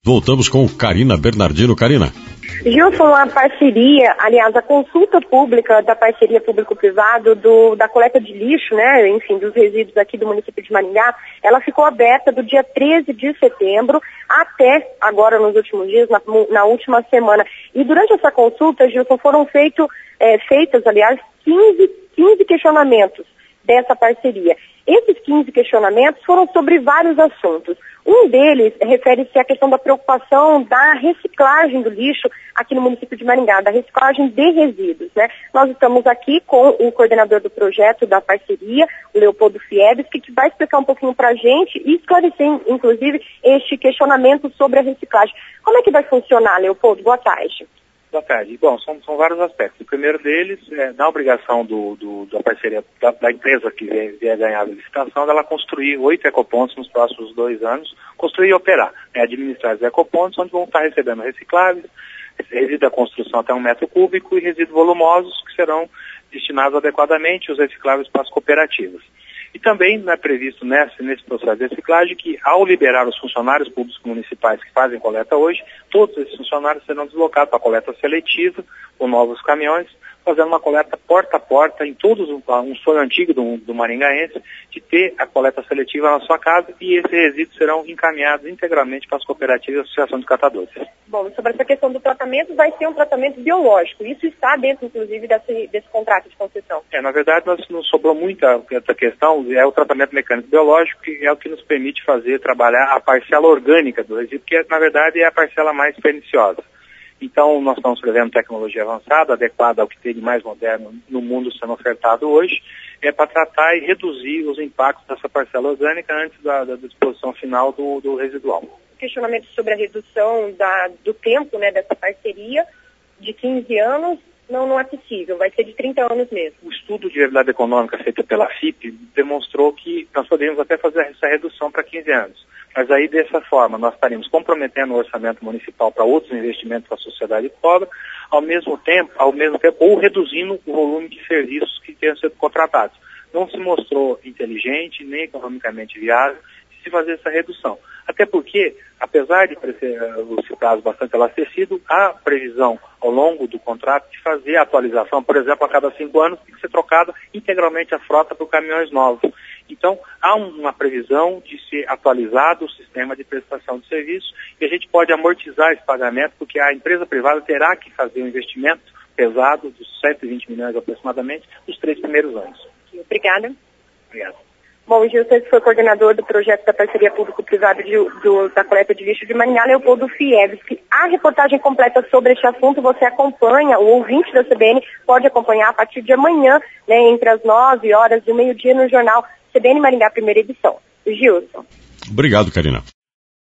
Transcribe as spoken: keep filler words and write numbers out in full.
Voltamos com Karina Bernardino. Karina. Gilson, a parceria, aliás, a consulta pública da parceria público-privado do, da coleta de lixo, né, enfim, dos resíduos aqui do município de Maringá, ela ficou aberta do dia treze de setembro até agora nos últimos dias, na, na última semana. E durante essa consulta, Gilson, foram feito, é, feitas, aliás, quinze, quinze questionamentos dessa parceria. Esses quinze questionamentos foram sobre vários assuntos. Um deles refere-se à questão da preocupação da reciclagem do lixo aqui no município de Maringá, da reciclagem de resíduos, né? Nós estamos aqui com o coordenador do projeto da parceria, o Leopoldo Fiebes, que vai explicar um pouquinho para a gente e esclarecer, inclusive, este questionamento sobre a reciclagem. Como é que vai funcionar, Leopoldo? Boa tarde. Boa tarde. Bom, são, são vários aspectos. O primeiro deles é na obrigação do, do, da parceria da, da empresa que vier, vier ganhar a licitação, dela construir oito ecopontos nos próximos dois anos, construir e operar, né, administrar os ecopontos, onde vão estar recebendo recicláveis, resíduo da construção até um metro cúbico e resíduos volumosos que serão destinados adequadamente os recicláveis para as cooperativas. E também é previsto nesse, nesse processo de reciclagem que, ao liberar os funcionários públicos municipais que fazem coleta hoje, todos esses funcionários serão deslocados para a coleta seletiva, com novos caminhões, fazendo uma coleta porta a porta em todos, um sonho antigo do, do maringaense, de ter a coleta seletiva na sua casa e esses resíduos serão encaminhados integralmente para as cooperativas e associação de catadores. Bom, sobre essa questão do tratamento, vai ser um tratamento biológico. Isso está dentro, inclusive, desse, desse contrato de concessão. É, na verdade, nós não sobrou muita essa questão, é o tratamento mecânico biológico, que é o que nos permite fazer, trabalhar a parcela orgânica do resíduo, que, na verdade, é a parcela mais perniciosa. Então, nós estamos prevendo tecnologia avançada, adequada ao que tem de mais moderno no mundo sendo ofertado hoje, é para tratar e reduzir os impactos dessa parcela orgânica antes da, da disposição final do, do residual. Questionamento sobre a redução da, do tempo, né, dessa parceria de quinze anos, não, não é possível, vai ser de trinta anos mesmo. O estudo de viabilidade econômica feito pela F I P demonstrou que nós poderíamos até fazer essa redução para quinze anos. Mas aí, dessa forma, nós estaríamos comprometendo o orçamento municipal para outros investimentos que a sociedade cobra, ao mesmo tempo, ao mesmo tempo, ou reduzindo o volume de serviços que tenham sido contratados. Não se mostrou inteligente, nem economicamente viável, de se fazer essa redução. Até porque, apesar de parecer uh, esse prazo bastante elastecido, há previsão ao longo do contrato de fazer a atualização, por exemplo, a cada cinco anos tem que ser trocada integralmente a frota por caminhões novos. Então, há uma previsão de ser atualizado o sistema de prestação de serviço e a gente pode amortizar esse pagamento, porque a empresa privada terá que fazer um investimento pesado dos cento e vinte milhões aproximadamente nos três primeiros anos. Obrigada. Obrigado. Bom, o Gilson foi coordenador do projeto da parceria público-privada da coleta de lixo de Maringá, Leopoldo Fiebes. A reportagem completa sobre este assunto você acompanha, o ouvinte da C B N pode acompanhar a partir de amanhã, né, entre as nove horas e o meio-dia no jornal C B N Maringá, primeira edição. Gilson. Obrigado, Karina.